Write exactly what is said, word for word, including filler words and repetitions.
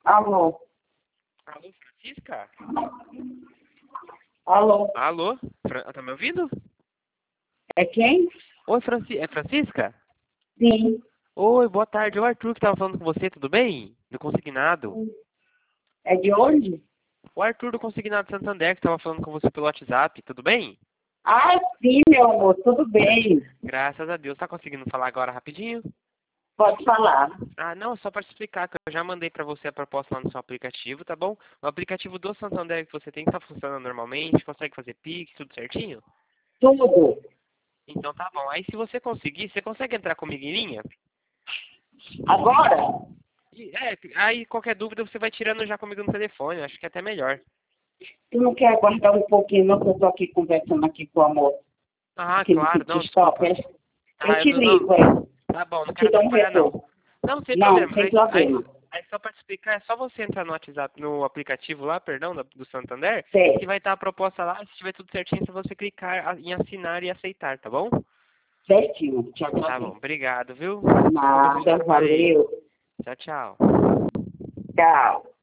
Alô? Alô, Francisca? Alô? Alô? Fra- Tá me ouvindo? É quem? Oi, Franci... é Francisca? Sim. Oi, boa tarde. É o Arthur que tava falando com você, tudo bem? Do Consignado. É de onde? O Arthur do Consignado Santander que tava falando com você pelo WhatsApp, tudo bem? Ah, sim, meu amor, tudo bem. Graças a Deus. Tá conseguindo falar agora rapidinho? Pode falar. Ah, não, só para te explicar que eu já mandei para você a proposta lá no seu aplicativo, tá bom? O aplicativo do Santander que você tem tá funcionando normalmente, consegue fazer Pix, tudo certinho? Tudo. Então tá bom. Aí se você conseguir, você consegue entrar comigo em linha? Agora? E, é, aí qualquer dúvida você vai tirando já comigo no telefone, acho que é até melhor. Tu não quer aguardar um pouquinho, não, que eu tô aqui conversando aqui com a moça Ah, aqui no claro, não, Pitstop. desculpa. Eu Ah, eu te não, não. ligo, é. Tá bom, não Te quero dou um atrapalhar não. retorno. Não, sem Não, problema. sem Aí, aí, problema. aí só para te explicar, é só você entrar no WhatsApp, no aplicativo lá, perdão, da- do Santander, que Certo. vai estar a proposta lá, se tiver tudo certinho, é só você clicar a- em assinar e aceitar, tá bom? Certinho. Te Tá bom, agradeço. obrigado, viu? Desculpa se eu te Nada, atrapalhei. valeu. Tchau, tchau. Tchau.